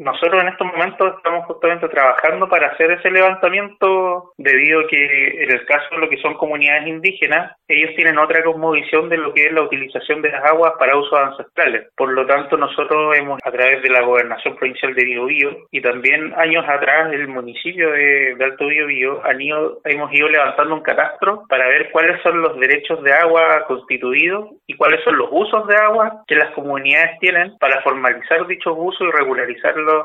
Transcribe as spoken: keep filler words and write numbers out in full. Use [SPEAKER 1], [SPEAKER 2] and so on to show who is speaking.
[SPEAKER 1] Nosotros en estos momentos estamos justamente trabajando para hacer ese levantamiento, debido a que en el caso de lo que son comunidades indígenas, ellos tienen otra cosmovisión de lo que es la utilización de las aguas para usos ancestrales. Por lo tanto, nosotros hemos, a través de la Gobernación Provincial de Biobío y también años atrás el municipio de, de Alto Biobío, han ido, hemos ido levantando un catastro para ver cuáles son los derechos de agua constituidos y cuáles son los usos de agua que las comunidades tienen, para formalizar dichos usos y regularizarlos